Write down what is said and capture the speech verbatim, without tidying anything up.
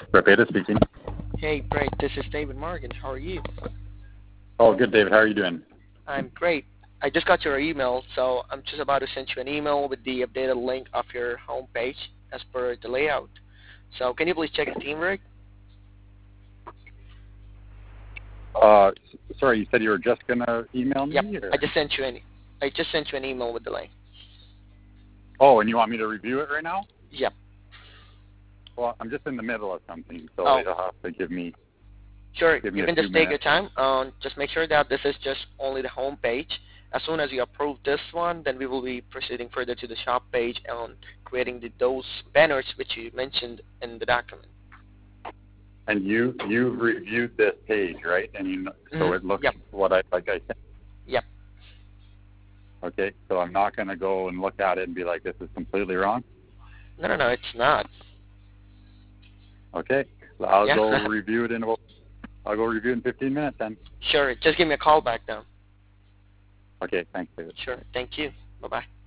Rapeta speaking. Hey, great. This is David Morgan. How are you? Oh, good, David. How are you doing? I'm great. I just got your email, so I'm just about to send you an email with the updated link of your homepage as per the layout. So can you please check the team rig? Uh, sorry, you said you were just gonna email me? Yep. Or? I just sent you an I just sent you an email with the link. Oh, and you want me to review it right now? Yep. Well, I'm just in the middle of something, so Oh. you'll have to give me. Sure. Give me You a can few just take your minutes. time. Um, just make sure that this is just only the home page. As soon as you approve this one, then we will be proceeding further to the shop page and creating the, those banners which you mentioned in the document. And you you reviewed this page, right? And you know, so Mm-hmm. it looks Yep. what I like. I said. Yep. Okay, so I'm not gonna go and look at it and be like, this is completely wrong. No, no, no, it's not. Okay, so I'll Yeah. go review it in about. I'll go review it in fifteen minutes then. Sure. Just give me a call back then. Okay, thanks, David. Sure. Thank you. Bye-bye.